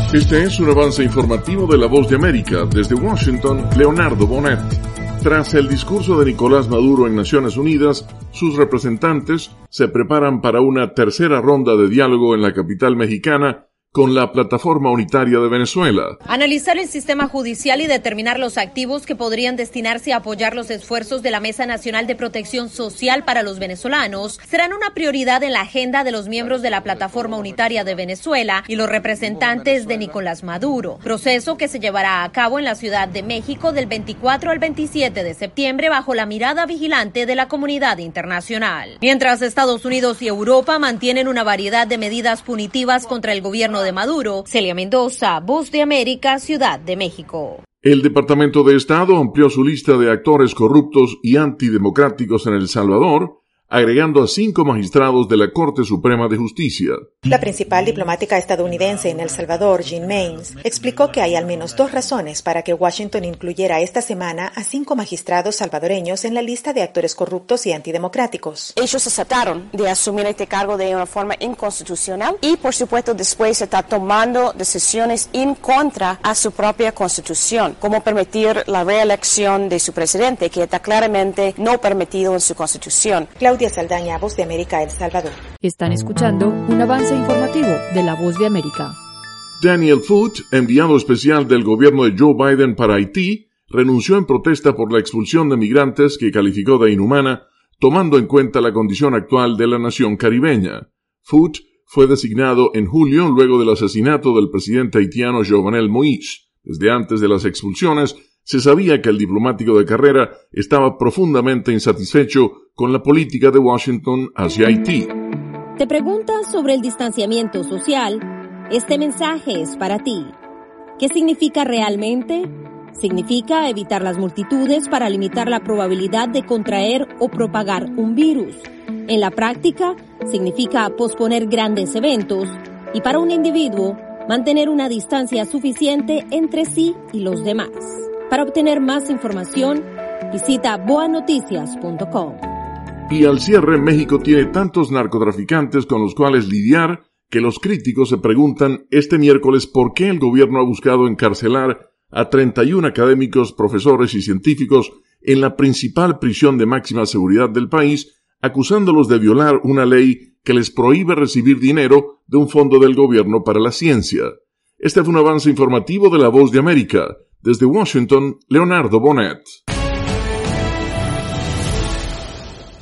Este es un avance informativo de La Voz de América. Desde Washington, Leonardo Bonet. Tras el discurso de Nicolás Maduro en Naciones Unidas, sus representantes se preparan para una tercera ronda de diálogo en la capital mexicana con la Plataforma Unitaria de Venezuela. Analizar el sistema judicial y determinar los activos que podrían destinarse a apoyar los esfuerzos de la Mesa Nacional de Protección Social para los venezolanos serán una prioridad en la agenda de los miembros de la Plataforma Unitaria de Venezuela y los representantes de Nicolás Maduro, proceso que se llevará a cabo en la Ciudad de México del 24 al 27 de septiembre bajo la mirada vigilante de la comunidad internacional. Mientras Estados Unidos y Europa mantienen una variedad de medidas punitivas contra el gobierno de Maduro. Celia Mendoza, Voz de América, Ciudad de México. El Departamento de Estado amplió su lista de actores corruptos y antidemocráticos en El Salvador, agregando a 5 magistrados de la Corte Suprema de Justicia. La principal diplomática estadounidense en El Salvador, Jean Maines, explicó que hay al menos 2 razones para que Washington incluyera esta semana a 5 magistrados salvadoreños en la lista de actores corruptos y antidemocráticos. Ellos aceptaron de asumir este cargo de una forma inconstitucional y, por supuesto, después está tomando decisiones en contra a su propia constitución, como permitir la reelección de su presidente, que está claramente no permitido en su constitución. Claudia Saldaña, Voz de América, El Salvador. Están escuchando un avance informativo de La Voz de América. Daniel Foote, enviado especial del gobierno de Joe Biden para Haití, renunció en protesta por la expulsión de migrantes que calificó de inhumana, tomando en cuenta la condición actual de la nación caribeña. Foote fue designado en julio luego del asesinato del presidente haitiano Jovenel Moïse. Desde antes de las expulsiones, se sabía que el diplomático de carrera estaba profundamente insatisfecho con la política de Washington hacia Haití. ¿Te preguntas sobre el distanciamiento social? Este mensaje es para ti. ¿Qué significa realmente? Significa evitar las multitudes para limitar la probabilidad de contraer o propagar un virus. En la práctica, significa posponer grandes eventos y para un individuo, mantener una distancia suficiente entre sí y los demás. Para obtener más información, visita boanoticias.com. Y al cierre, México tiene tantos narcotraficantes con los cuales lidiar que los críticos se preguntan este miércoles por qué el gobierno ha buscado encarcelar a 31 académicos, profesores y científicos en la principal prisión de máxima seguridad del país, acusándolos de violar una ley que les prohíbe recibir dinero de un fondo del gobierno para la ciencia. Este fue un avance informativo de La Voz de América. Desde Washington, Leonardo Bonet.